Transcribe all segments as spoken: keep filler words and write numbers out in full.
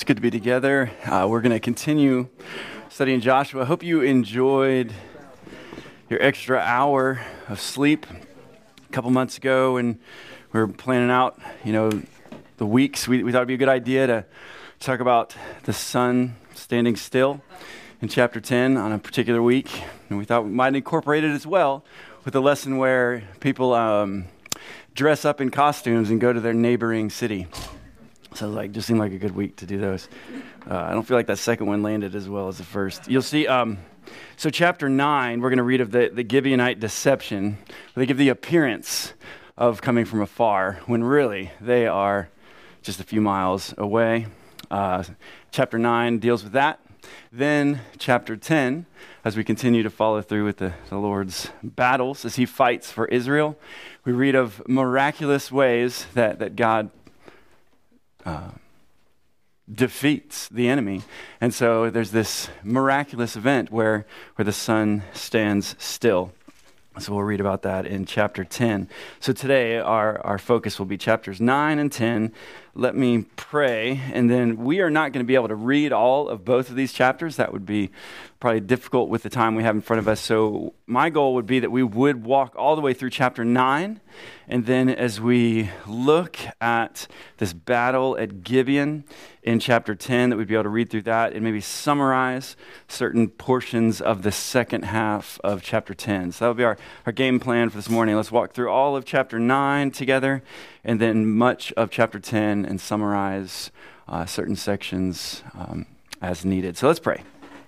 good to be together. Uh, we're going to continue studying Joshua. I hope you enjoyed your extra hour of sleep a couple months ago when we were planning out, you know, the weeks. We, we thought it'd be a good idea to talk about the sun standing still in chapter ten on a particular week. And we thought we might incorporate it as well with a lesson where people um, dress up in costumes and go to their neighboring city. So like, just seemed like a good week to do those. Uh, I don't feel like that second one landed as well as the first. You'll see, um, so chapter nine, we're going to read of the, the Gibeonite deception. They give the appearance of coming from afar when really they are just a few miles away. Uh, chapter nine deals with that. Then chapter ten, as we continue to follow through with the, the Lord's battles as he fights for Israel, we read of miraculous ways that, that God Uh, defeats the enemy. And so there's this miraculous event where, where the sun stands still. So we'll read about that in chapter ten. So today our, our focus will be chapters nine and ten. Let me pray, and then we are not going to be able to read all of both of these chapters. That would be probably difficult with the time we have in front of us. So my goal would be that we would walk all the way through chapter nine, and then as we look at this battle at Gibeon in chapter ten, that we'd be able to read through that and maybe summarize certain portions of the second half of chapter ten. So that would be our, our game plan for this morning. Let's walk through all of chapter nine together, and then much of chapter ten, and summarize uh, certain sections um, as needed. So let's pray.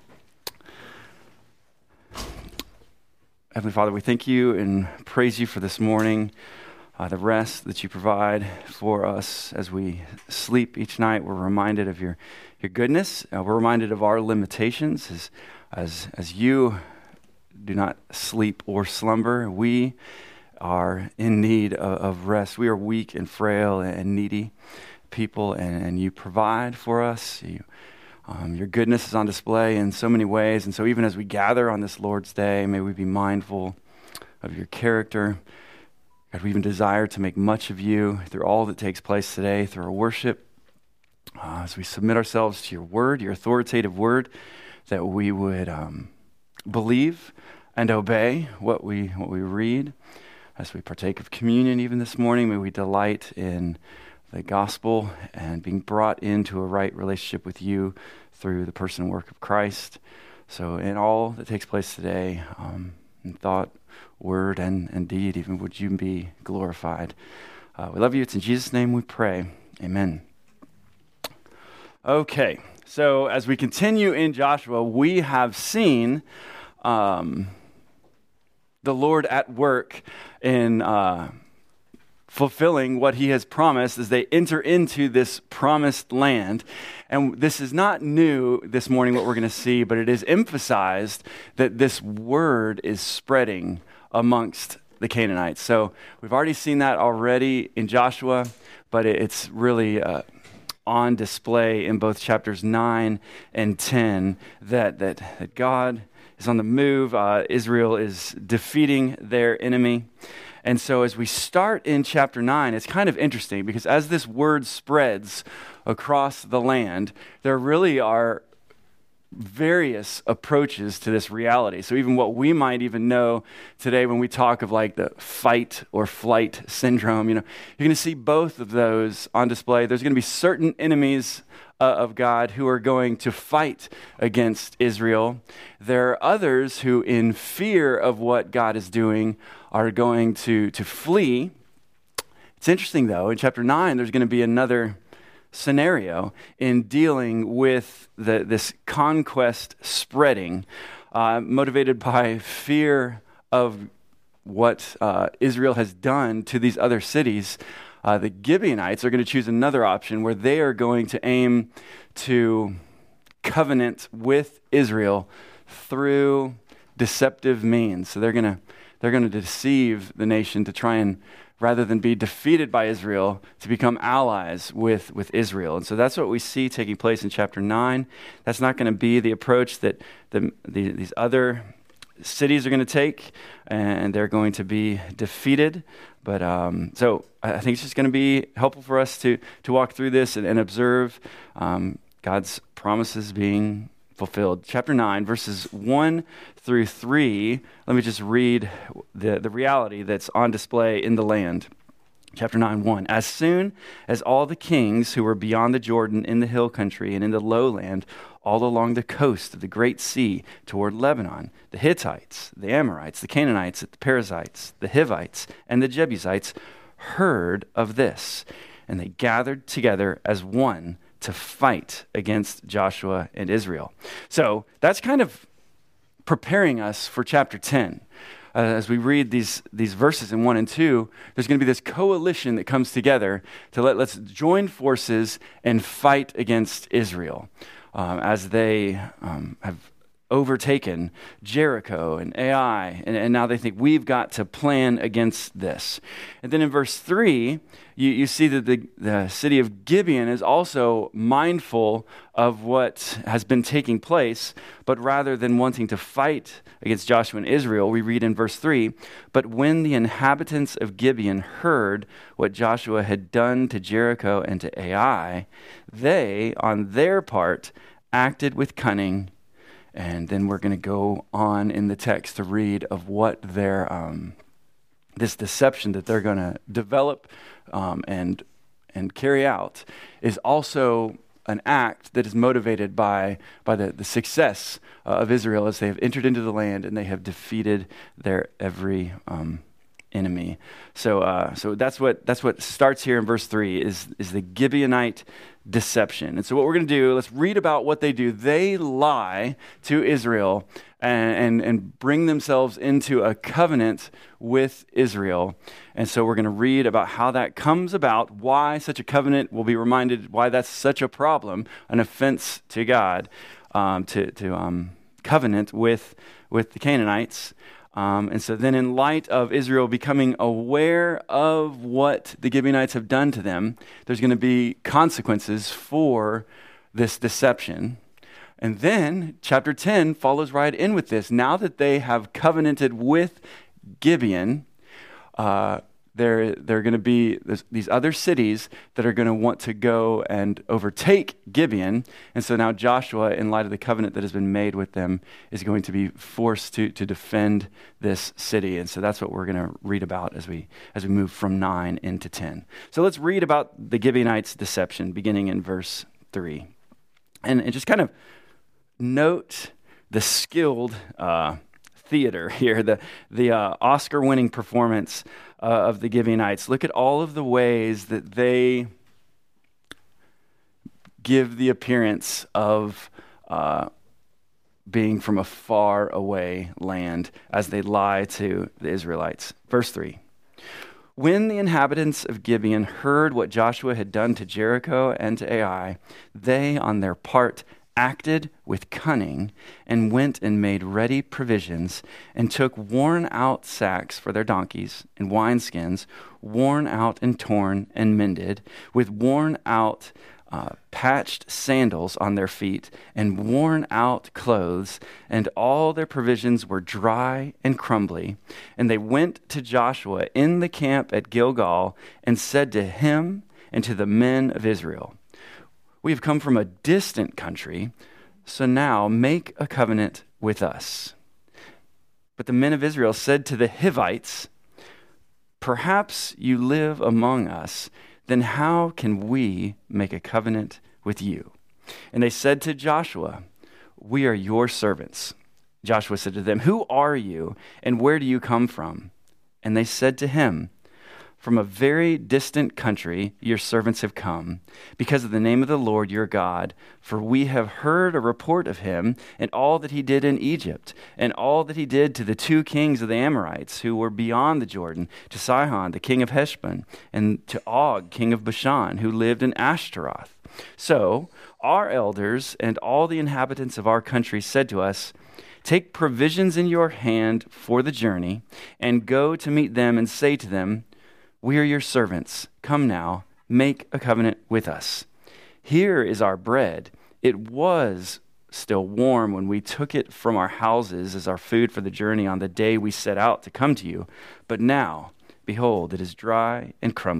Heavenly Father, we thank you and praise you for this morning, uh, the rest that you provide for us as we sleep each night. We're reminded of your, your goodness. Uh, we're reminded of our limitations as, as, as you do not sleep or slumber. We are in need of, of rest. We are weak and frail and needy people, and, and you provide for us. You, um, your goodness is on display in so many ways, and so even as we gather on this Lord's Day, may we be mindful of your character. God, we even desire to make much of you through all that takes place today, through our worship, uh, as we submit ourselves to your word, your authoritative word, that we would um, believe and obey what we what we read. As we partake of communion even this morning, may we delight in the gospel and being brought into a right relationship with you through the person and work of Christ. So in all that takes place today, um, in thought, word, and, and deed, even would you be glorified. Uh, we love you. It's in Jesus' name we pray. Amen. Okay, so as we continue in Joshua, we have seen um, the Lord at work in uh, fulfilling what he has promised as they enter into this promised land. And this is not new this morning, what we're going to see, but it is emphasized that this word is spreading amongst the Canaanites. So we've already seen that already in Joshua, but it's really uh, on display in both chapters nine and ten that, that, that God is on the move. Uh, Israel is defeating their enemy. And so as we start in chapter nine, it's kind of interesting because as this word spreads across the land, there really are various approaches to this reality. So even what we might even know today when we talk of like the fight or flight syndrome, you know, you're going to see both of those on display. There's going to be certain enemies uh, of God who are going to fight against Israel. There are others who, in fear of what God is doing, are going to, to flee. It's interesting, though, in chapter nine, there's going to be another scenario in dealing with the, this conquest spreading, uh, motivated by fear of what uh, Israel has done to these other cities. Uh, the Gibeonites are going to choose another option where they are going to aim to covenant with Israel through deceptive means. So they're going to they're going to deceive the nation to try and, rather than be defeated by Israel, to become allies with, with Israel. And so that's what we see taking place in chapter nine. That's not going to be the approach that the, the, these other cities are going to take, and they're going to be defeated. But um, so I think it's just going to be helpful for us to, to walk through this and, and observe um, God's promises being fulfilled. Chapter nine, verses one through three. Let me just read the, the reality that's on display in the land. Chapter nine, one. As soon as all the kings who were beyond the Jordan in the hill country and in the lowland, all along the coast of the great sea toward Lebanon, the Hittites, the Amorites, the Canaanites, the Perizzites, the Hivites, and the Jebusites heard of this, and they gathered together as one to fight against Joshua and Israel. So that's kind of preparing us for chapter ten. Uh, as we read these these verses in one and two, there's going to be this coalition that comes together to let, let's join forces and fight against Israel um, as they um, have overtaken Jericho and Ai, and, and now they think we've got to plan against this. And then in verse three, you, you see that the, the city of Gibeon is also mindful of what has been taking place, but rather than wanting to fight against Joshua and Israel, we read in verse three, but when the inhabitants of Gibeon heard what Joshua had done to Jericho and to Ai, they, on their part, acted with cunning. And then we're going to go on in the text to read of what their um, this deception that they're going to develop um, and and carry out is also an act that is motivated by by the, the success uh, of Israel as they have entered into the land and they have defeated their every um, enemy. So uh, so that's what that's what starts here in verse three is is the Gibeonite deception. And so what we're going to do, let's read about what they do. They lie to Israel and, and, and bring themselves into a covenant with Israel. And so we're going to read about how that comes about, why such a covenant. We'll be reminded why that's such a problem, an offense to God, um, to, to um, covenant with, with the Canaanites. Um, and so then in light of Israel becoming aware of what the Gibeonites have done to them, there's going to be consequences for this deception. And then chapter ten follows right in with this. Now that they have covenanted with Gibeon, uh, there, there are going to be this, these other cities that are going to want to go and overtake Gibeon. And so now Joshua, in light of the covenant that has been made with them, is going to be forced to, to defend this city. And so that's what we're going to read about as we as we move from nine into ten. So let's read about the Gibeonites' deception, beginning in verse three. And, and just kind of note the skilled uh, theater here, the, the uh, Oscar-winning performance Uh, of the Gibeonites. Look at all of the ways that they give the appearance of uh, being from a far away land as they lie to the Israelites. Verse three. When the inhabitants of Gibeon heard what Joshua had done to Jericho and to Ai, they on their part acted with cunning and went and made ready provisions and took worn out sacks for their donkeys and wineskins, worn out and torn and mended, with worn out uh, patched sandals on their feet and worn out clothes, and all their provisions were dry and crumbly. And they went to Joshua in the camp at Gilgal and said to him and to the men of Israel, we have come from a distant country, so now make a covenant with us. But the men of Israel said to the Hivites, perhaps you live among us, then how can we make a covenant with you? And they said to Joshua, we are your servants. Joshua said to them, who are you, and where do you come from? And they said to him, from a very distant country your servants have come, because of the name of the Lord your God, for we have heard a report of him, and all that he did in Egypt, and all that he did to the two kings of the Amorites, who were beyond the Jordan, to Sihon, the king of Heshbon, and to Og, king of Bashan, who lived in Ashtaroth. So our elders and all the inhabitants of our country said to us, take provisions in your hand for the journey, and go to meet them and say to them, we are your servants. Come now, make a covenant with us. Here is our bread. It was still warm when we took it from our houses as our food for the journey on the day we set out to come to you. But now, behold, it is dry and crumbly.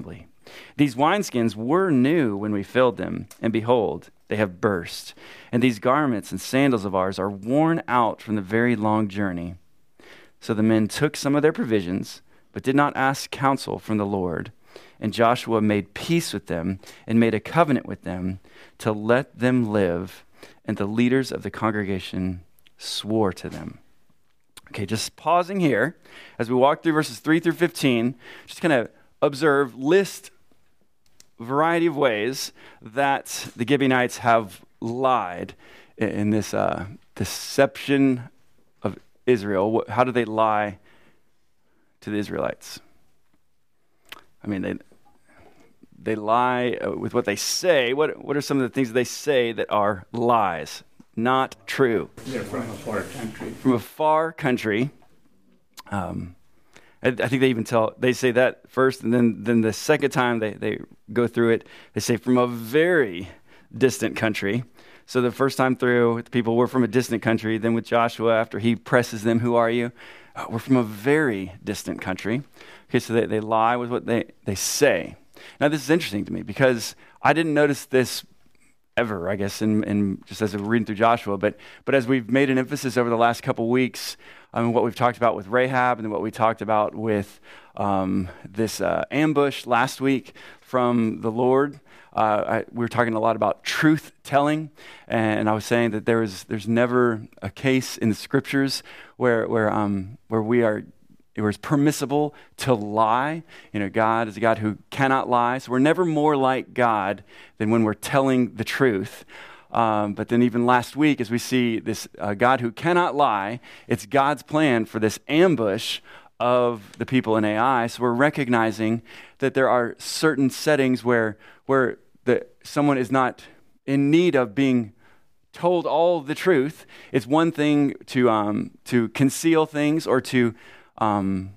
These wineskins were new when we filled them, and behold, they have burst. And these garments and sandals of ours are worn out from the very long journey. So the men took some of their provisions, but did not ask counsel from the Lord. And Joshua made peace with them and made a covenant with them to let them live. And the leaders of the congregation swore to them. Okay, just pausing here as we walk through verses three through fifteen, just kind of observe, list a variety of ways that the Gibeonites have lied in this uh, deception of Israel. How do they lie to the Israelites? I mean, they they lie with what they say. What what are some of the things that they say that are lies? Not true. They're from a far country. From a far country. Um, I, I think they even tell, they say that first, and then, then the second time they, they go through it, they say from a very distant country. So the first time through, the people were from a distant country. Then with Joshua, after he presses them, who are you? Uh, we're from a very distant country. Okay, so they, they lie with what they, they say. Now this is interesting to me because I didn't notice this ever, I guess, in, in just as we're reading through Joshua, but but as we've made an emphasis over the last couple weeks on what we've talked about with Rahab and then what we talked about with um, this uh, ambush last week from the Lord, uh, I, we were talking a lot about truth telling, and I was saying that there is there's never a case in the scriptures where where um where we are. It was permissible to lie. You know, God is a God who cannot lie. So we're never more like God than when we're telling the truth. Um, but then even last week, as we see this uh, God who cannot lie, it's God's plan for this ambush of the people in Ai. So we're recognizing that there are certain settings where where the, someone is not in need of being told all the truth. It's one thing to um, to conceal things or to Um,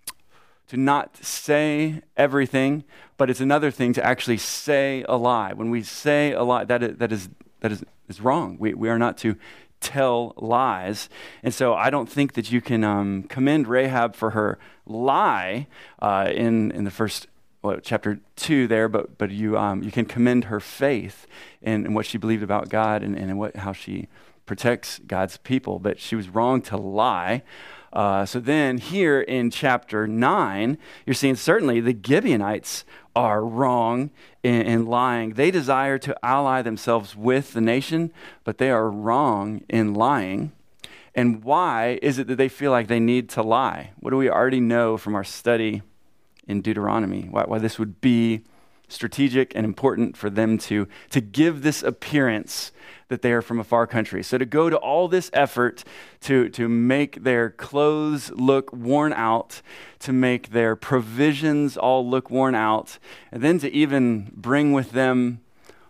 to not say everything, but it's another thing to actually say a lie. When we say a lie, that is, that is, that is, is wrong. We, we are not to tell lies. And so I don't think that you can um, commend Rahab for her lie uh, in, in the first what, chapter two there, but but you um, you can commend her faith in, in what she believed about God and, and in what, how she protects God's people. But she was wrong to lie. Uh, so then here in chapter nine, you're seeing certainly the Gibeonites are wrong in, in lying. They desire to ally themselves with the nation, but they are wrong in lying. And why is it that they feel like they need to lie? What do we already know from our study in Deuteronomy? Why, why this would be strategic and important for them to, to give this appearance that they are from a far country. So to go to all this effort to, to make their clothes look worn out, to make their provisions all look worn out, and then to even bring with them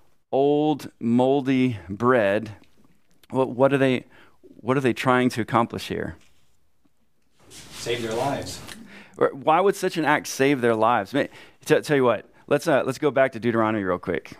old, moldy bread, what, what are they what are they trying to accomplish here? Save their lives. Why would such an act save their lives? I mean, t- tell you what, let's uh, let's go back to Deuteronomy real quick.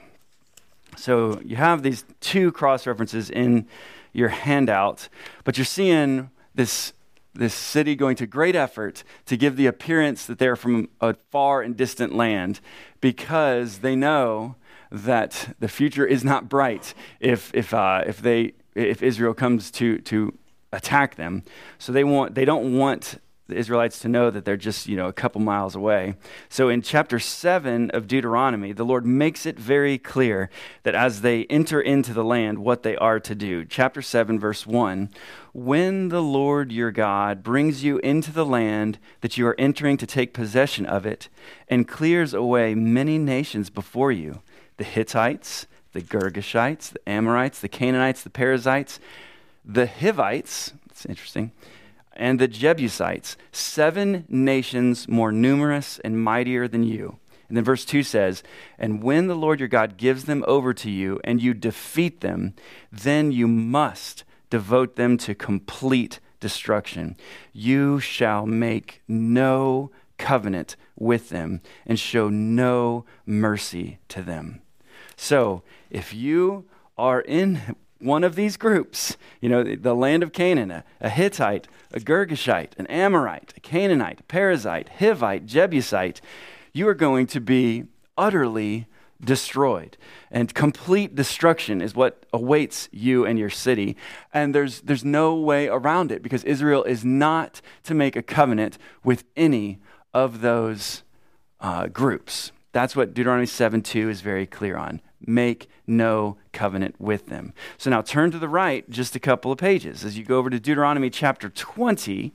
So you have these two cross references in your handout, but you're seeing this this city going to great effort to give the appearance that they're from a far and distant land because they know that the future is not bright if if uh, if they if Israel comes to to attack them. So they want they don't want the Israelites to know that they're just, you know, a couple miles away. So in chapter seven of Deuteronomy, the Lord makes it very clear that as they enter into the land, what they are to do. Chapter seven, verse one, when the Lord your God brings you into the land that you are entering to take possession of it and clears away many nations before you, the Hittites, the Girgashites, the Amorites, the Canaanites, the Perizzites, the Hivites, it's interesting, and the Jebusites, seven nations more numerous and mightier than you. And then verse two says, and when the Lord your God gives them over to you and you defeat them, then you must devote them to complete destruction. You shall make no covenant with them and show no mercy to them. So if you are in one of these groups, you know, the, the land of Canaan, a, a Hittite, a Girgashite, an Amorite, a Canaanite, a Perizzite, Hivite, Jebusite, you are going to be utterly destroyed. And complete destruction is what awaits you and your city. And there's there's no way around it, because Israel is not to make a covenant with any of those uh, groups. That's what Deuteronomy seven two is very clear on. Make no covenant with them. So now turn to the right just a couple of pages. As you go over to Deuteronomy chapter twenty,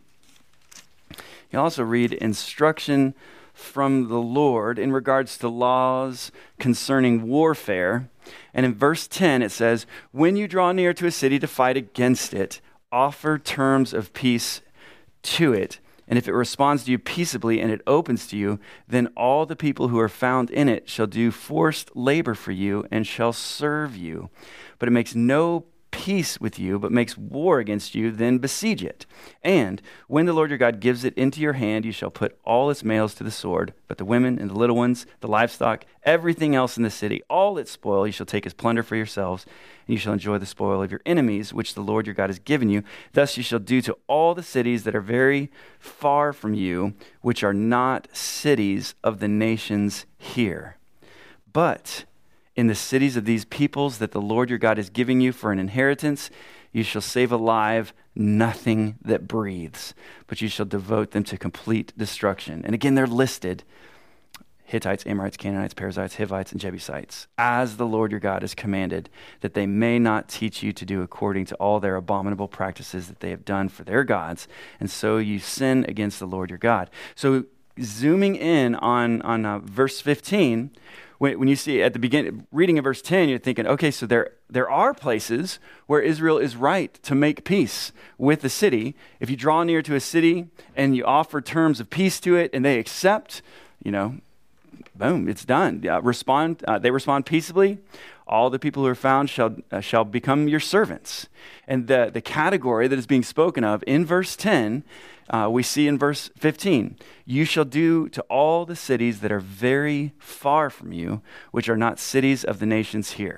you also read instruction from the Lord in regards to laws concerning warfare. And in verse ten it says, when you draw near to a city to fight against it, offer terms of peace to it. And if it responds to you peaceably and it opens to you, then all the people who are found in it shall do forced labor for you and shall serve you. But it makes no peace with you, but makes war against you, then besiege it. And when the Lord your God gives it into your hand, you shall put all its males to the sword, but the women and the little ones, the livestock, everything else in the city, all its spoil, you shall take as plunder for yourselves, and you shall enjoy the spoil of your enemies, which the Lord your God has given you. Thus you shall do to all the cities that are very far from you, which are not cities of the nations here. But in the cities of these peoples that the Lord your God is giving you for an inheritance, you shall save alive nothing that breathes, but you shall devote them to complete destruction. And again, they're listed: Hittites, Amorites, Canaanites, Perizzites, Hivites, and Jebusites, as the Lord your God has commanded, that they may not teach you to do according to all their abominable practices that they have done for their gods, and so you sin against the Lord your God. So zooming in on, on uh, verse fifteen, when, when you see at the beginning, reading of verse ten, you're thinking, okay, so there, there are places where Israel is right to make peace with the city. If you draw near to a city and you offer terms of peace to it and they accept, you know, boom, it's done. Uh, respond. Uh, they respond peaceably. All the people who are found shall uh, shall become your servants. And the, the category that is being spoken of in verse ten, uh, we see in verse fifteen. You shall do to all the cities that are very far from you, which are not cities of the nations here.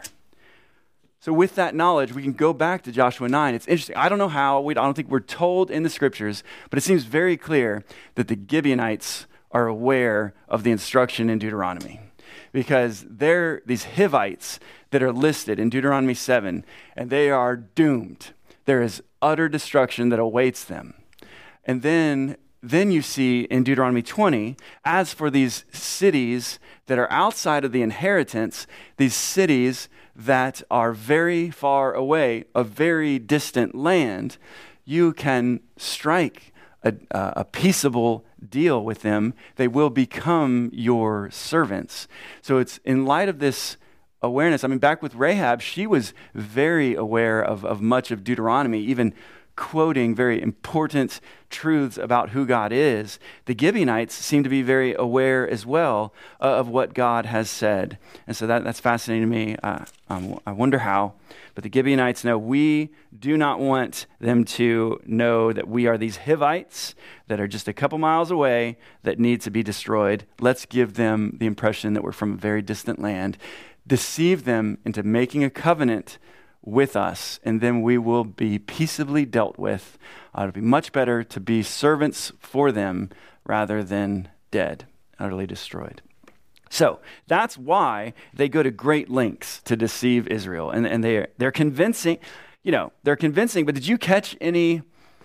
So with that knowledge, we can go back to Joshua nine. It's interesting. I don't know how. We, I don't think we're told in the scriptures, but it seems very clear that the Gibeonites are aware of the instruction in Deuteronomy, because they're these Hivites that are listed in Deuteronomy seven, and they are doomed. There is utter destruction that awaits them. And then, then you see in Deuteronomy twenty, as for these cities that are outside of the inheritance, these cities that are very far away, a very distant land, you can strike a, a peaceable deal with them. They will become your servants. So it's in light of this awareness. I mean, back with Rahab, she was very aware of, of much of Deuteronomy, even quoting very important truths about who God is. The Gibeonites seem to be very aware as well uh, of what God has said. And so that, that's fascinating to me. Uh, um, I wonder how. But the Gibeonites know we do not want them to know that we are these Hivites that are just a couple miles away that need to be destroyed. Let's give them the impression that we're from a very distant land, deceive them into making a covenant with us, and then we will be peaceably dealt with. Uh, it'll be much better to be servants for them rather than dead, utterly destroyed. So that's why they go to great lengths to deceive Israel. And, and they're, they're convincing, you know, they're convincing, but did you catch any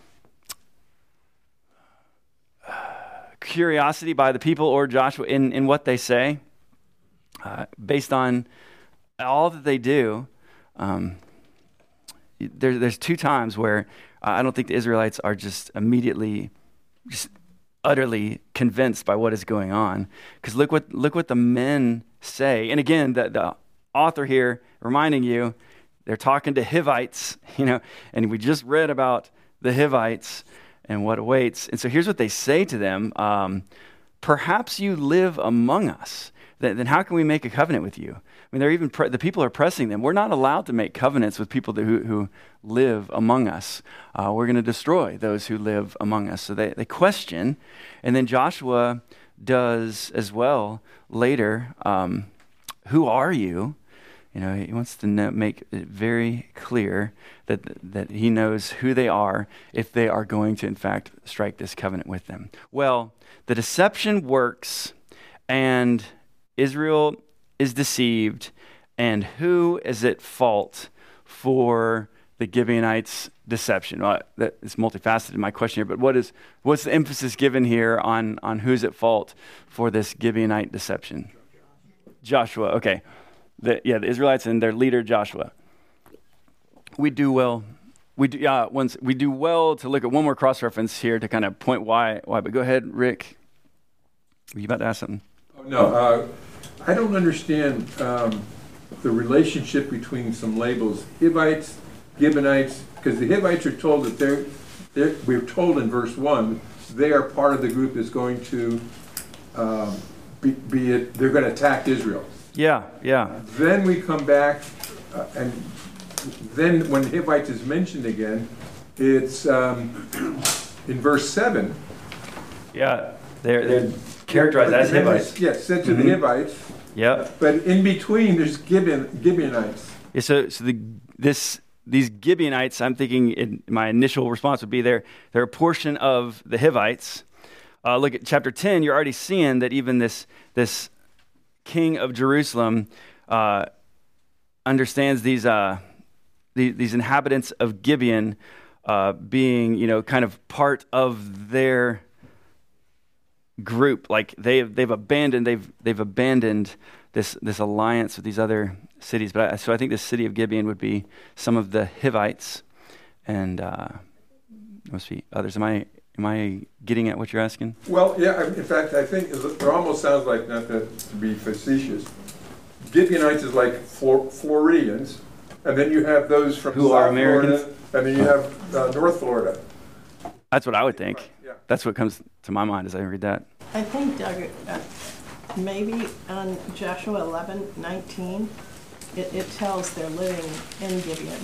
curiosity by the people or Joshua in, in what they say? Uh, based on all that they do, um, there, there's two times where uh, I don't think the Israelites are just immediately just utterly convinced by what is going on. Because look what look what the men say. And again, the, the author here reminding you, they're talking to Hivites, you know, and we just read about the Hivites and what awaits. And so here's what they say to them. Um, Perhaps you live among us. Then, then how can we make a covenant with you? I mean, they're even pre- the people are pressing them. We're not allowed to make covenants with people that, who, who live among us. Uh, we're going to destroy those who live among us. So they, they question. And then Joshua does as well later. Um, who are you? You know, he wants to know, make it very clear that that he knows who they are if they are going to, in fact, strike this covenant with them. Well, the deception works, and Israel is deceived, and who is at fault for the Gibeonites' deception? Well, that is multifaceted in my question here, but what is what's the emphasis given here on, on who's at fault for this Gibeonite deception? Joshua, okay. The, yeah, the Israelites and their leader, Joshua. We do well. We do, yeah, once, we do well to look at one more cross-reference here to kind of point why. Why. But go ahead, Rick. Were you about to ask something? Oh, no, uh, I don't understand um, the relationship between some labels, Hivites, Gibeonites, because the Hivites are told that they're, they're, we're told in verse one, they are part of the group that's going to um, be, be it, they're going to attack Israel. Yeah, yeah. Then we come back, uh, and then when Hivites is mentioned again, it's um, in verse seven. Yeah, they're, they're characterized as Hivites. Yes, said to mm-hmm. the Hivites. Yep. But in between, there's Gibeon, Gibeonites. Yeah, so so the this these Gibeonites, I'm thinking in, my initial response would be they're, they're a portion of the Hivites. Uh, look at chapter ten, you're already seeing that even this this king of Jerusalem uh, understands these, uh, these these inhabitants of Gibeon uh, being, you know, kind of part of their group. Like they've they've abandoned they've they've abandoned this this alliance with these other cities. But I, so I think the city of Gibeon would be some of the Hivites, and uh, there must be others. Am I am I getting at what you're asking? Well, yeah. In fact, I think it almost sounds like, not to, to be facetious, Gibeonites is like Flor- Floridians, and then you have those from who South are Americans, Florida, and then you have uh, North Florida. That's what I would think. Right, yeah. That's what comes to my mind as I read that. I think, Doug, uh, maybe on Joshua eleven nineteen, it, it tells they're living in Gibeon.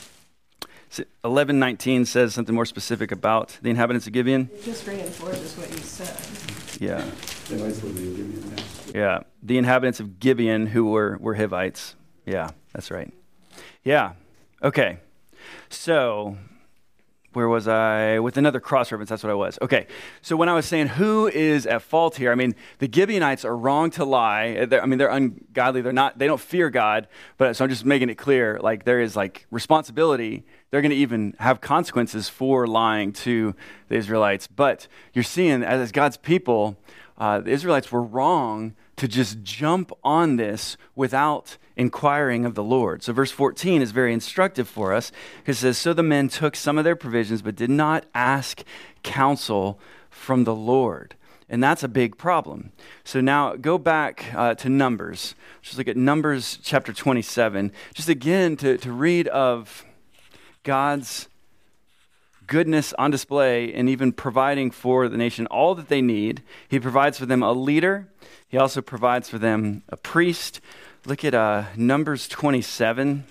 So eleven nineteen says something more specific about the inhabitants of Gibeon. It just reinforces what you said. Yeah. They always live in Gibeon, yeah. Yeah. The inhabitants of Gibeon who were, were Hivites. Yeah, that's right. Yeah. Okay. So where was I? With another cross-reference, that's what I was. Okay, so when I was saying who is at fault here, I mean, the Gibeonites are wrong to lie. They're, I mean, they're ungodly. They're not, they don't fear God, but so I'm just making it clear, like, there is, like, responsibility. They're going to even have consequences for lying to the Israelites. But you're seeing, as God's people, uh, the Israelites were wrong to just jump on this without inquiring of the Lord. So verse fourteen is very instructive for us, because it says, so the men took some of their provisions, but did not ask counsel from the Lord. And that's a big problem. So now go back uh, to Numbers. Just look at Numbers chapter twenty-seven. Just again to, to read of God's goodness on display and even providing for the nation all that they need. He provides for them a leader. He also provides for them a priest. Look at uh, Numbers twenty-seven.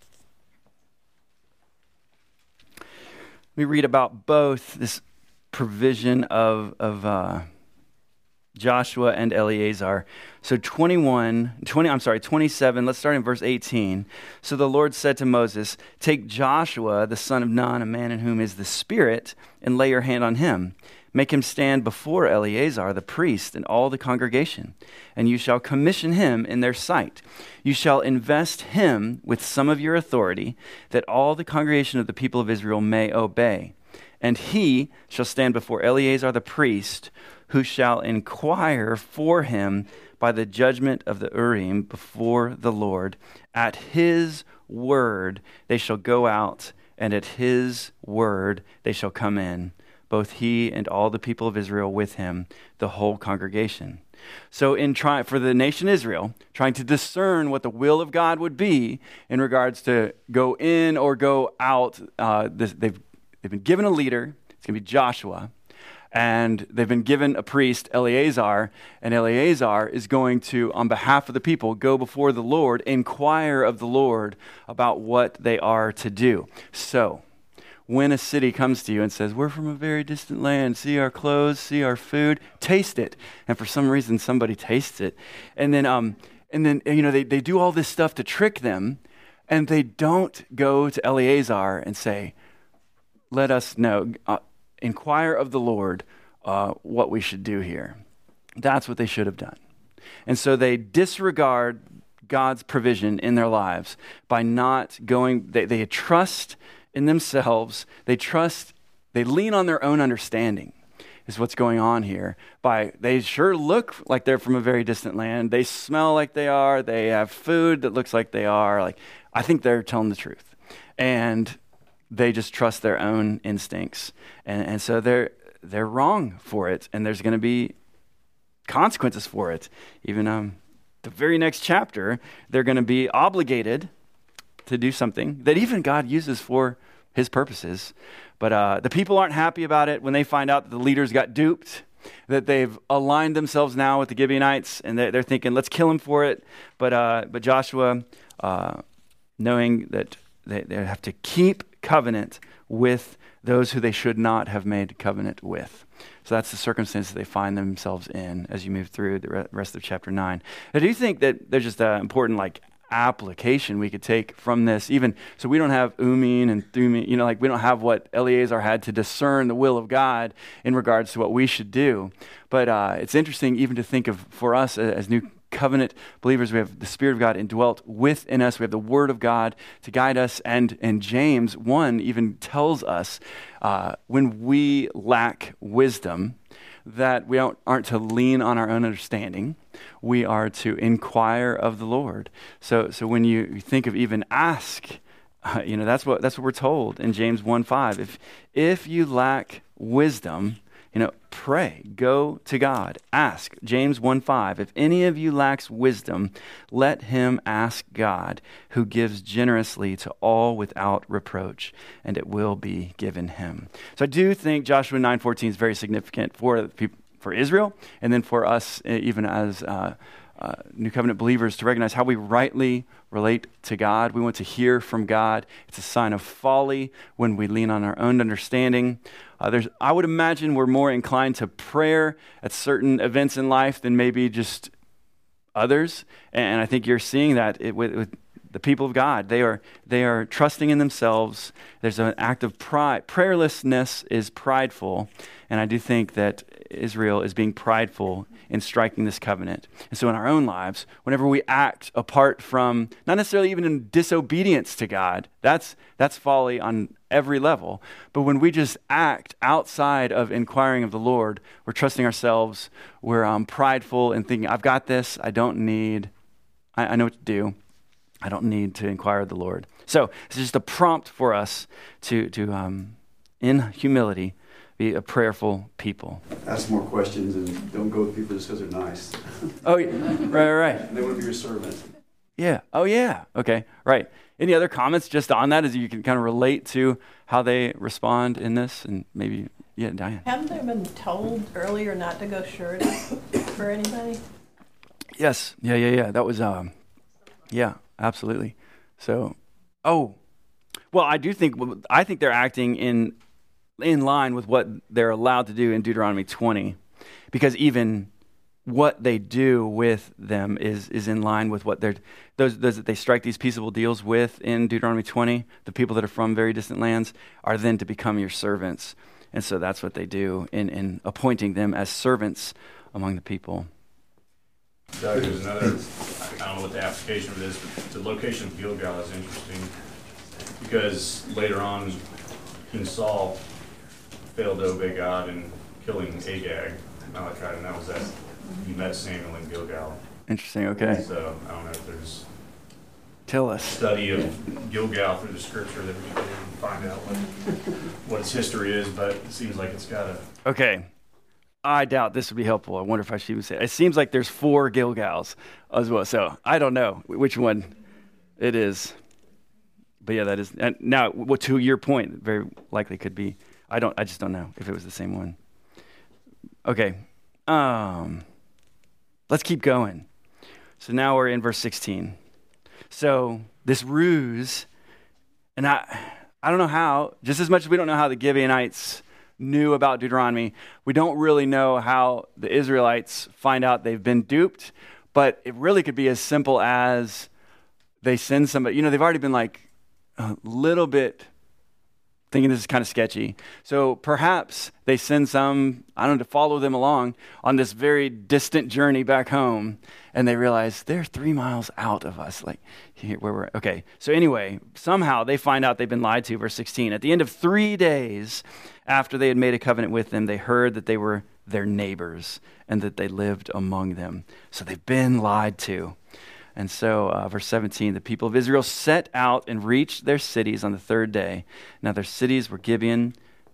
We read about both this provision of, of uh, Joshua and Eleazar. So twenty-one, twenty, I'm sorry, twenty-seven, let's start in verse eighteen. So the Lord said to Moses, take Joshua, the son of Nun, a man in whom is the Spirit, and lay your hand on him. Make him stand before Eleazar the priest and all the congregation, and you shall commission him in their sight. You shall invest him with some of your authority, that all the congregation of the people of Israel may obey. And he shall stand before Eleazar the priest, who shall inquire for him by the judgment of the Urim before the Lord. At his word they shall go out, and at his word they shall come in, both he and all the people of Israel with him, the whole congregation. So in trying for the nation Israel, trying to discern what the will of God would be in regards to go in or go out, uh, this, they've, they've been given a leader. It's going to be Joshua. And they've been given a priest, Eleazar, and Eleazar is going to, on behalf of the people, go before the Lord, inquire of the Lord about what they are to do. So when a city comes to you and says, we're from a very distant land, see our clothes, see our food, taste it. And for some reason, somebody tastes it. And then, um, and then you know, they, they do all this stuff to trick them, and they don't go to Eleazar and say, let us know, uh, inquire of the Lord uh, what we should do here. That's what they should have done. And so they disregard God's provision in their lives by not going, they, they trust in themselves, they trust, they lean on their own understanding is what's going on here. By they sure look like they're from a very distant land, they smell like they are, they have food that looks like they are, like I think they're telling the truth. And they just trust their own instincts. And, and so they're they're wrong for it, and there's going to be consequences for it. Even um, the very next chapter, they're going to be obligated to do something that even God uses for his purposes. But uh, the people aren't happy about it when they find out that the leaders got duped, that they've aligned themselves now with the Gibeonites, and they're, they're thinking, let's kill them for it. But uh, but Joshua, uh, knowing that they, they have to keep covenant with those who they should not have made covenant with. So that's the circumstances they find themselves in as you move through the rest of chapter nine. I do think that there's just an important like application we could take from this, even so we don't have Urim and Thummim, you know, like we don't have what Eleazar had to discern the will of God in regards to what we should do. But uh, it's interesting even to think of for us as new covenant believers, we have the Spirit of God indwelt within us. We have the Word of God to guide us. And, and James one even tells us uh, when we lack wisdom that we don't, aren't to lean on our own understanding. We are to inquire of the Lord. So so when you think of even ask, uh, you know, that's what that's what we're told in James one five. If if you lack wisdom, you know, pray, go to God, ask. James one five, if any of you lacks wisdom, let him ask God, who gives generously to all without reproach, and it will be given him. So I do think Joshua nine fourteen is very significant for the people, for Israel, and then for us, even as uh, uh, New Covenant believers, to recognize how we rightly relate to God. We want to hear from God. It's a sign of folly when we lean on our own understanding. Uh, there's, I would imagine we're more inclined to prayer at certain events in life than maybe just others. And I think you're seeing that it, with, with the people of God. They are they are trusting in themselves. There's an act of pride. Prayerlessness is prideful. And I do think that Israel is being prideful in striking this covenant. And so in our own lives, whenever we act apart from, not necessarily even in disobedience to God, that's that's folly on every level. But when we just act outside of inquiring of the Lord, we're trusting ourselves, we're um, prideful and thinking, I've got this, I don't need, I, I know what to do. I don't need to inquire of the Lord. So it's just a prompt for us to, to um, in humility, be a prayerful people. Ask more questions and don't go with people just because they're nice. Oh, yeah. right, right, right. They want to be your servant. Yeah. Oh, yeah. Okay. Right. Any other comments just on that as you can kind of relate to how they respond in this? And maybe, yeah, Diane. Haven't they been told earlier not to go surety for anybody? Yes. Yeah, yeah, yeah. That was, um, yeah, absolutely. So, oh, well, I do think, I think they're acting in in line with what they're allowed to do in Deuteronomy twenty, because even what they do with them is is in line with what they're those those that they strike these peaceable deals with in Deuteronomy twenty. The people that are from very distant lands are then to become your servants, and so that's what they do in in appointing them as servants among the people. Doug, there's another, I don't know what the application of this, but the location of Gilgal is interesting because later on, King Saul failed to obey God in killing Agag, Malachi, and that was that he met Samuel in Gilgal. Interesting, okay. So I don't know if there's Tell us. study of Gilgal through the scripture that we can do and find out what, what its history is, but it seems like it's got a... Okay. I doubt this would be helpful. I wonder if I should even say it. It seems like there's four Gilgals as well, so I don't know which one it is. But yeah, that is... And now, well, to your point, very likely could be... I don't. I just don't know if it was the same one. Okay. Um, let's keep going. So now we're in verse sixteen. So this ruse, and I, I don't know how, just as much as we don't know how the Gibeonites knew about Deuteronomy, we don't really know how the Israelites find out they've been duped, but it really could be as simple as they send somebody, you know, they've already been like a little bit thinking this is kind of sketchy. So perhaps they send some, I don't know, to follow them along on this very distant journey back home. And they realize they're three miles out of us, like here where we're, okay. So anyway, somehow they find out they've been lied to, verse sixteen. At the end of three days after they had made a covenant with them, they heard that they were their neighbors and that they lived among them. So they've been lied to. And so, uh, verse seventeen, the people of Israel set out and reached their cities on the third day. Now their cities were Gibeon,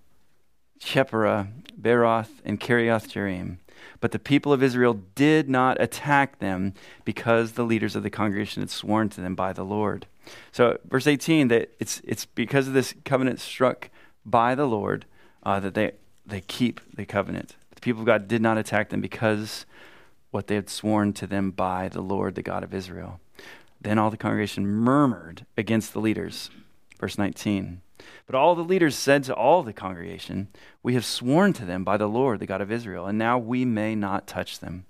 Chephirah, Beeroth, and Kiriath Jearim. But the people of Israel did not attack them because the leaders of the congregation had sworn to them by the Lord. So verse eighteen, that it's it's because of this covenant struck by the Lord uh, that they, they keep the covenant. The people of God did not attack them because what they had sworn to them by the Lord, the God of Israel. Then all the congregation murmured against the leaders. Verse nineteen. But all the leaders said to all the congregation, we have sworn to them by the Lord, the God of Israel, and now we may not touch them.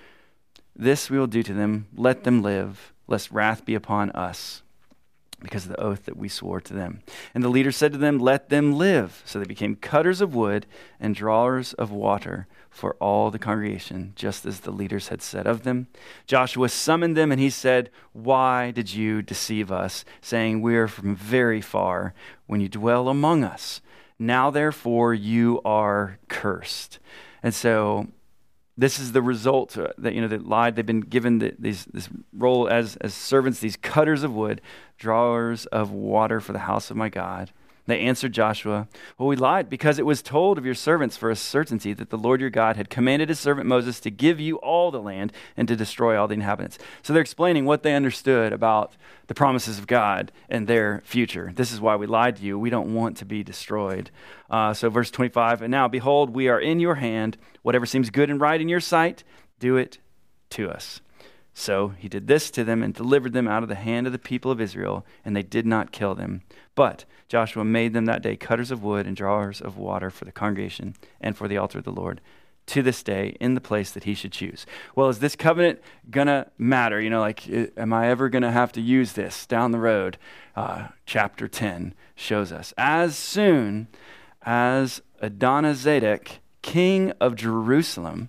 This we will do to them, let them live, lest wrath be upon us, because of the oath that we swore to them. And the leaders said to them, let them live. So they became cutters of wood and drawers of water for all the congregation, just as the leaders had said of them. Joshua summoned them, and he said, why did you deceive us, saying, we are from very far, when you dwell among us? Now, therefore, you are cursed. And so this is the result that, you know, they lied. They've been given the, these, this role as, as servants, these cutters of wood, drawers of water for the house of my God. They answered Joshua, well, we lied because it was told of your servants for a certainty that the Lord your God had commanded his servant Moses to give you all the land and to destroy all the inhabitants. So they're explaining what they understood about the promises of God and their future. This is why we lied to you. We don't want to be destroyed. Uh, so verse twenty-five, and now behold, we are in your hand. Whatever seems good and right in your sight, do it to us. So he did this to them and delivered them out of the hand of the people of Israel, and they did not kill them. But Joshua made them that day cutters of wood and drawers of water for the congregation and for the altar of the Lord to this day in the place that he should choose. Well, is this covenant going to matter? You know, like, am I ever going to have to use this down the road? Uh, chapter ten shows us. As soon as Adonizedek, king of Jerusalem,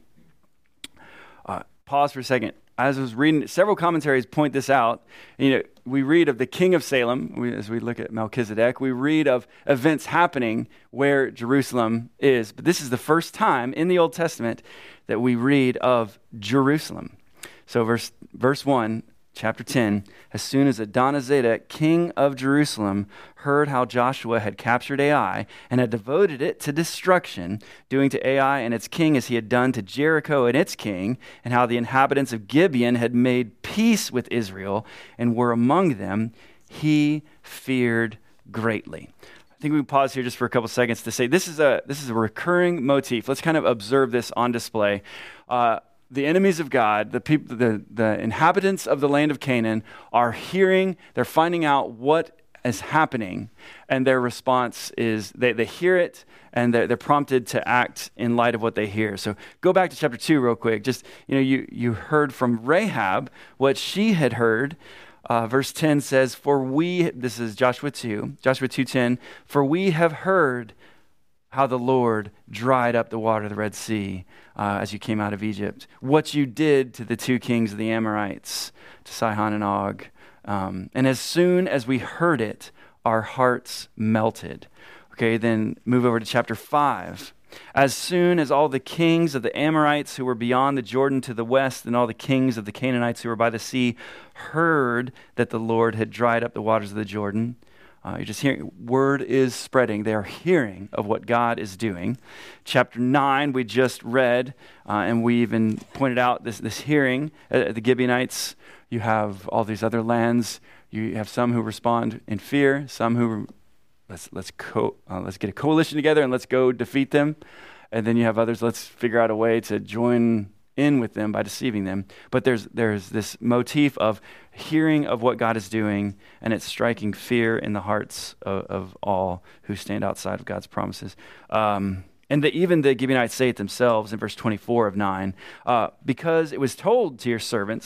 uh, pause for a second. As I was reading, several commentaries point this out. You know, we read of the king of Salem, we, as we look at Melchizedek, we read of events happening where Jerusalem is. But this is the first time in the Old Testament that we read of Jerusalem. So verse verse one, chapter ten, as soon as Adonizedek, king of Jerusalem, heard how Joshua had captured Ai and had devoted it to destruction, doing to Ai and its king as he had done to Jericho and its king, and how the inhabitants of Gibeon had made peace with Israel and were among them, he feared greatly. I think we can pause here just for a couple seconds to say this is a this is a recurring motif. Let's kind of observe this on display. Uh, The enemies of God, the people, the, the inhabitants of the land of Canaan are hearing, they're finding out what is happening, and their response is they, they hear it, and they're, they're prompted to act in light of what they hear. So go back to chapter two real quick. Just, you know, you, you heard from Rahab what she had heard. Uh, verse ten says, for we, this is Joshua two, Joshua two ten, for we have heard how the Lord dried up the water of the Red Sea uh, as you came out of Egypt. What you did to the two kings of the Amorites, to Sihon and Og. Um, and as soon as we heard it, our hearts melted. Okay, then move over to chapter five. As soon as all the kings of the Amorites who were beyond the Jordan to the west and all the kings of the Canaanites who were by the sea heard that the Lord had dried up the waters of the Jordan, Uh, you're just hearing, word is spreading. They are hearing of what God is doing. Chapter nine, we just read, uh, and we even pointed out this, this hearing. Uh, the Gibeonites, you have all these other lands. You have some who respond in fear, some who, let's let's co- uh, let's get a coalition together and let's go defeat them. And then you have others, let's figure out a way to join in with them by deceiving them. But there's there's this motif of hearing of what God is doing, and it's striking fear in the hearts of, of all who stand outside of God's promises. Um, and the, even the Gibeonites say it themselves in verse twenty-four of nine, uh, because it was told to your servants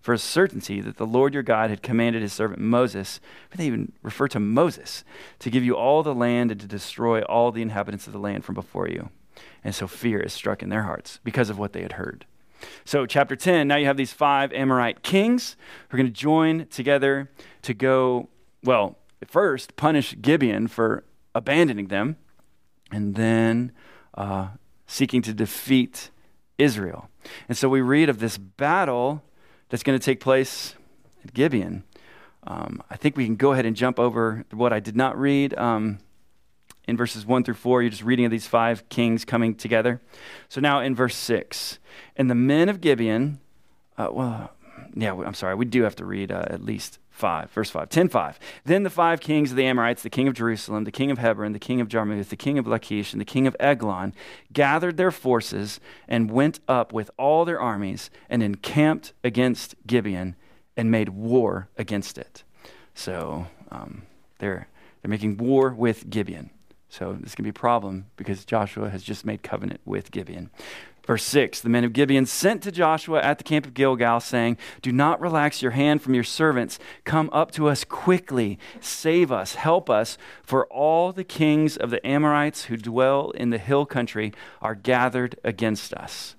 for a certainty that the Lord your God had commanded his servant Moses, but they even refer to Moses, to give you all the land and to destroy all the inhabitants of the land from before you. And so fear is struck in their hearts because of what they had heard. So chapter ten, now you have these five Amorite kings who are going to join together to go, well, first punish Gibeon for abandoning them, and then uh, seeking to defeat Israel. And so we read of this battle that's going to take place at Gibeon. Um, I think we can go ahead and jump over what I did not read. Um, in verses one through four, you're just reading of these five kings coming together. So now in verse six, and the men of Gibeon, uh, well, yeah, I'm sorry, we do have to read uh, at least five, verse five, ten five. Then the five kings of the Amorites, the king of Jerusalem, the king of Hebron, the king of Jarmuth, the king of Lachish, and the king of Eglon, gathered their forces and went up with all their armies and encamped against Gibeon and made war against it. So um, they're they're making war with Gibeon. So this can be a problem because Joshua has just made covenant with Gibeon. Verse six, the men of Gibeon sent to Joshua at the camp of Gilgal, saying, do not relax your hand from your servants. Come up to us quickly. Save us. Help us. For all the kings of the Amorites who dwell in the hill country are gathered against us.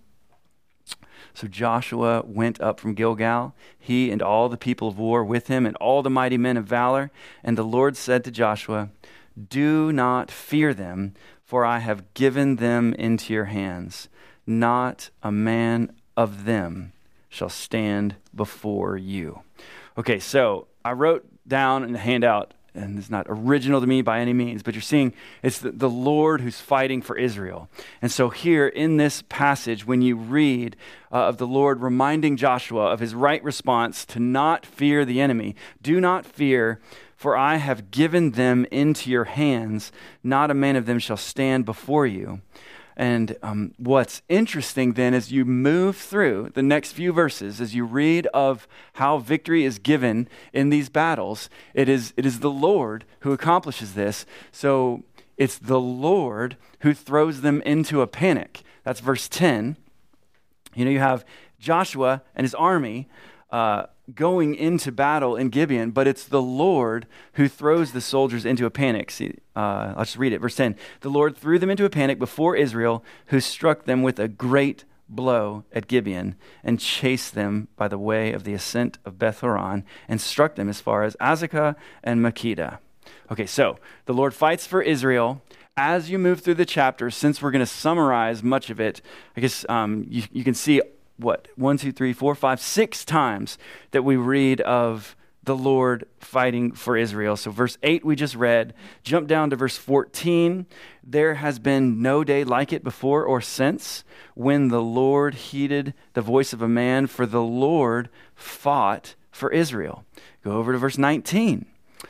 So Joshua went up from Gilgal, he and all the people of war with him, and all the mighty men of valor. And the Lord said to Joshua, do not fear them, for I have given them into your hands. Not a man of them shall stand before you. Okay, so I wrote down in the handout, and it's not original to me by any means, but you're seeing it's the, the Lord who's fighting for Israel. And so here in this passage, when you read uh, of the Lord reminding Joshua of his right response to not fear the enemy, do not fear, for I have given them into your hands. Not a man of them shall stand before you. And um, what's interesting then as you move through the next few verses, as you read of how victory is given in these battles, it is it is the Lord who accomplishes this. So it's the Lord who throws them into a panic. That's verse ten. You know, you have Joshua and his army uh, going into battle in Gibeon, but it's the Lord who throws the soldiers into a panic. See, uh, I'll just read it. Verse ten. The Lord threw them into a panic before Israel, who struck them with a great blow at Gibeon and chased them by the way of the ascent of Beth Horon and struck them as far as Azekah and Makkedah. Okay, so the Lord fights for Israel. As you move through the chapter, since we're going to summarize much of it, I guess um, you, you can see what, one, two, three, four, five, six times that we read of the Lord fighting for Israel. So verse eight we just read. Jump down to verse fourteen. There has been no day like it before or since when the Lord heeded the voice of a man, for the Lord fought for Israel. Go over to verse nineteen.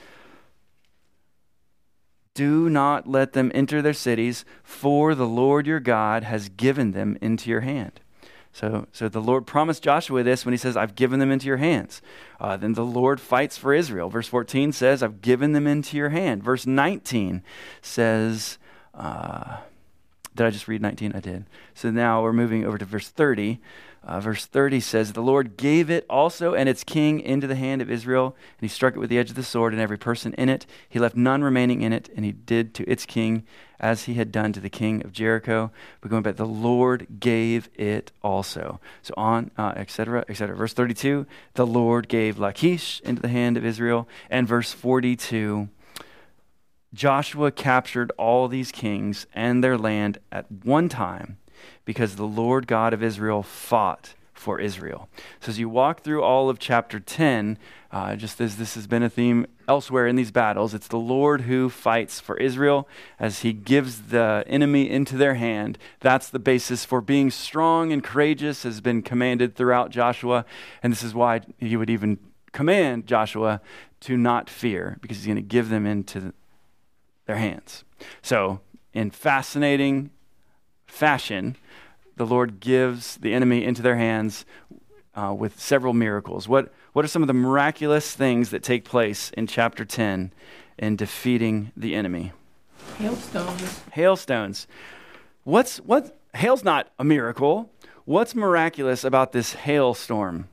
Do not let them enter their cities, for the Lord your God has given them into your hand. So, so the Lord promised Joshua this when he says, I've given them into your hands. Uh, then the Lord fights for Israel. Verse fourteen says, I've given them into your hand. Verse nineteen says, uh, did I just read nineteen? I did. So now we're moving over to verse thirty. Uh, verse thirty says, the Lord gave it also and its king into the hand of Israel, and he struck it with the edge of the sword and every person in it. He left none remaining in it, and he did to its king as he had done to the king of Jericho. But going back, the Lord gave it also. So on, uh, et cetera, et cetera. Verse thirty-two, the Lord gave Lachish into the hand of Israel. And verse forty-two, Joshua captured all these kings and their land at one time, because the Lord God of Israel fought for Israel. So as you walk through all of chapter ten, uh, just as this has been a theme elsewhere in these battles, it's the Lord who fights for Israel as he gives the enemy into their hand. That's the basis for being strong and courageous, has been commanded throughout Joshua. And this is why he would even command Joshua to not fear, because he's going to give them into their hands. So in fascinating fashion, the Lord gives the enemy into their hands uh, with several miracles. What what are some of the miraculous things that take place in chapter ten in defeating the enemy? Hailstones. Hailstones. What's what? Hail's not a miracle. What's miraculous about this hailstorm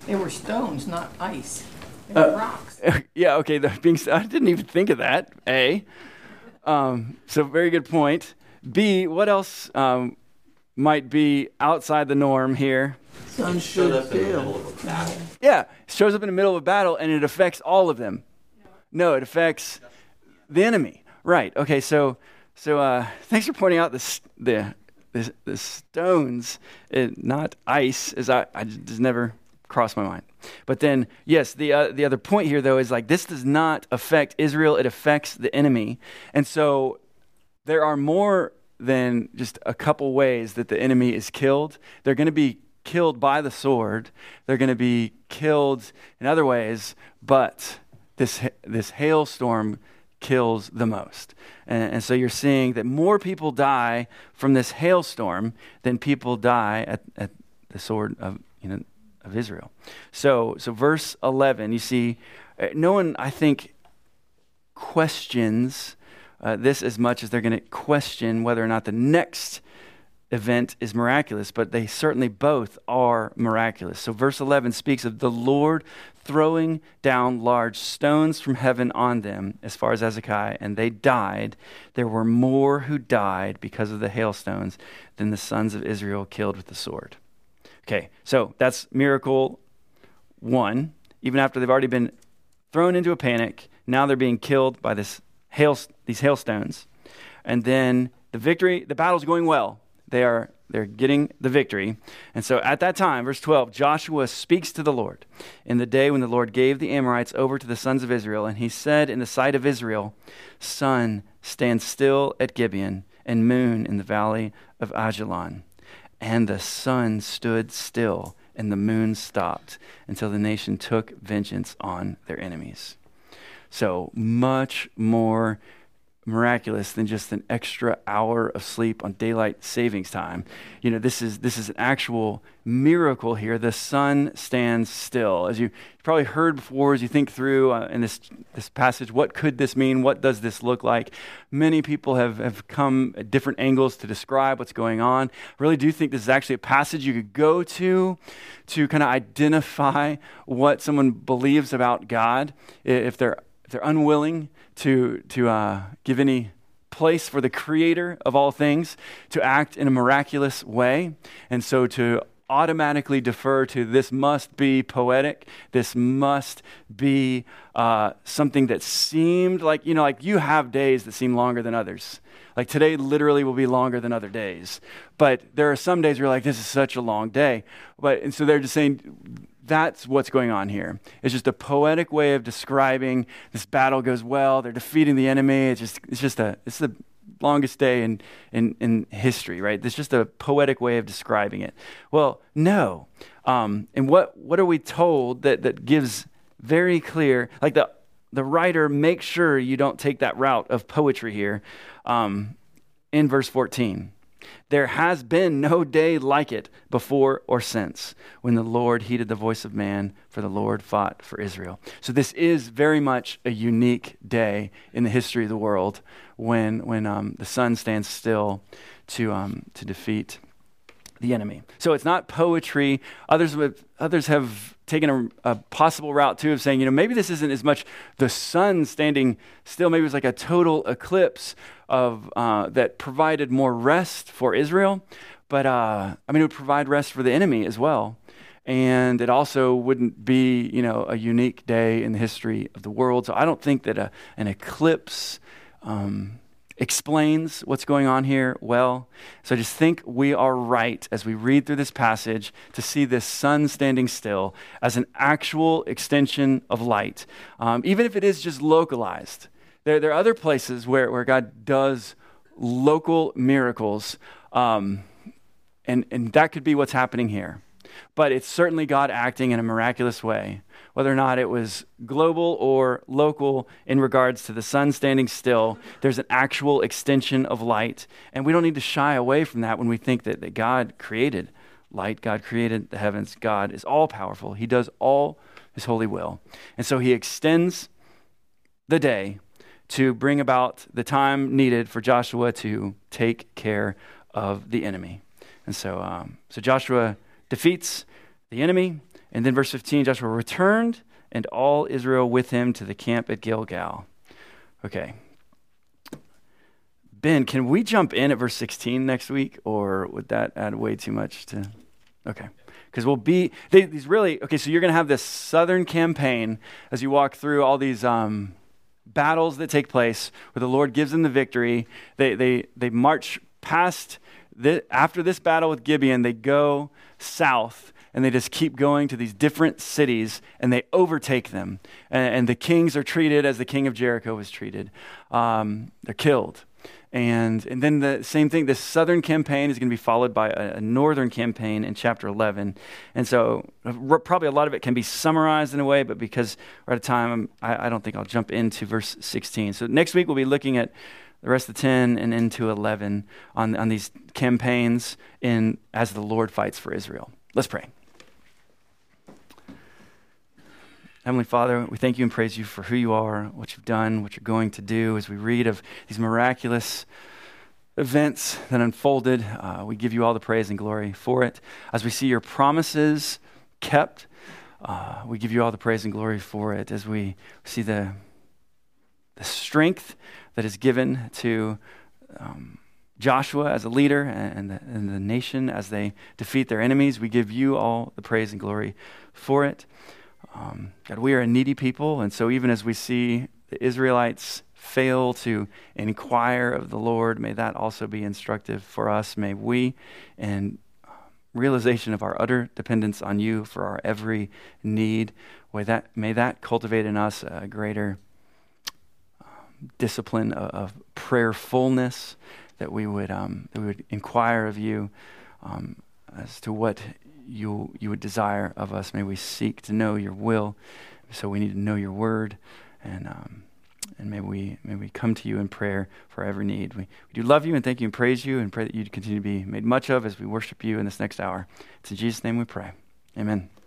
They were stones, not ice. They were Uh, rocks. Yeah, okay. The being, I didn't even think of that. A. Um, so very good point. B. What else um, might be outside the norm here? Sun Showed stood up in the still. middle of a battle. Yeah, it shows up in the middle of a battle and it affects all of them. No, it affects the enemy. Right. Okay. So, so uh, thanks for pointing out this, the the the stones, it, not ice. Is I, I just never crossed my mind. But then, yes, the uh, the other point here though is like this does not affect Israel. It affects the enemy, and so there are more than just a couple ways that the enemy is killed. They're going to be killed by the sword. They're going to be killed in other ways, but this this hailstorm kills the most. And, and so you're seeing that more people die from this hailstorm than people die at, at the sword of you know of Israel. So so verse eleven, you see, uh, no one I think questions uh, this as much as they're going to question whether or not the next event is miraculous, but they certainly both are miraculous. So verse eleven speaks of the Lord throwing down large stones from heaven on them, as far as Hezekiah, and they died. There were more who died because of the hailstones than the sons of Israel killed with the sword. Okay, so that's miracle one. Even after they've already been thrown into a panic, now they're being killed by this hail, these hailstones. And then the victory, the battle's going well. They are they're getting the victory. And so at that time, verse twelve, Joshua speaks to the Lord in the day when the Lord gave the Amorites over to the sons of Israel. And he said in the sight of Israel, sun, stand still at Gibeon, and moon in the valley of Ajalon. And the sun stood still, and the moon stopped until the nation took vengeance on their enemies. So much more miraculous than just an extra hour of sleep on daylight savings time. You know, this is this is an actual miracle here. The sun stands still. As you probably heard before, as you think through uh, in this this passage, what could this mean? What does this look like? Many people have, have come at different angles to describe what's going on. I really do think this is actually a passage you could go to to kind of identify what someone believes about God if they're if they're unwilling to to uh, give any place for the creator of all things to act in a miraculous way. And so to automatically defer to this must be poetic, this must be uh, something that seemed like, you know, like you have days that seem longer than others. Like today literally will be longer than other days. But there are some days where you're like, this is such a long day. But and so they're just saying, that's what's going on here. It's just a poetic way of describing this battle goes well. They're defeating the enemy. It's just it's just a it's the longest day in in, in history, right? It's just a poetic way of describing it. Well, no. Um, and what what are we told that that gives very clear, like the the writer makes sure you don't take that route of poetry here. Um, in verse fourteen. There has been no day like it before or since when the Lord heeded the voice of man, for the Lord fought for Israel. So this is very much a unique day in the history of the world when when um, the sun stands still to um, to defeat the enemy. So it's not poetry. Others have, others have taken a, a possible route too of saying, you know, maybe this isn't as much the sun standing still. Maybe it was like a total eclipse of uh, that provided more rest for Israel. But uh, I mean, it would provide rest for the enemy as well. And it also wouldn't be, you know, a unique day in the history of the world. So I don't think that a, an eclipse um, explains what's going on here well. So I just think we are right as we read through this passage to see this sun standing still as an actual extension of light, um, even if it is just localized. There, there are other places where, where God does local miracles, um, and, and that could be what's happening here. But it's certainly God acting in a miraculous way, whether or not it was global or local in regards to the sun standing still. There's an actual extension of light, and we don't need to shy away from that when we think that, that God created light, God created the heavens, God is all-powerful. He does all his holy will. And so he extends the day to bring about the time needed for Joshua to take care of the enemy. And so, um, so Joshua defeats the enemy, And then verse fifteen, Joshua returned and all Israel with him to the camp at Gilgal. Okay. Ben, can we jump in at verse sixteen next week, or would that add way too much to... Okay. Because we'll be... They, these really... Okay, so you're going to have this southern campaign as you walk through all these um, battles that take place where the Lord gives them the victory. They they they march past... The, after this battle with Gibeon, they go south and they just keep going to these different cities and they overtake them. And, and the kings are treated as the king of Jericho was treated. Um, they're killed. And and then the same thing, this southern campaign is going to be followed by a, a northern campaign in chapter eleven. And so uh, probably a lot of it can be summarized in a way, but because we're out of time, I, I don't think I'll jump into verse sixteen. So next week we'll be looking at the rest of ten and into eleven on, on these campaigns in as the Lord fights for Israel. Let's pray. Heavenly Father, we thank you and praise you for who you are, what you've done, what you're going to do. As we read of these miraculous events that unfolded, uh, we give you all the praise and glory for it. As we see your promises kept, uh, we give you all the praise and glory for it. As we see the, the strength that is given to um, Joshua as a leader and the, and the nation as they defeat their enemies, we give you all the praise and glory for it. Um, God, we are a needy people, and so even as we see the Israelites fail to inquire of the Lord, may that also be instructive for us. May we, in realization of our utter dependence on you for our every need, may that, may that cultivate in us a greater um, discipline of, of prayerfulness, that we would um, that we would inquire of you um, as to what you you would desire of us. May we seek to know your will, so we need to know your word, and um, and may we may we come to you in prayer for every need. We, we do love you and thank you and praise you and pray that you'd continue to be made much of as we worship you in this next hour. It's in Jesus' name we pray. Amen.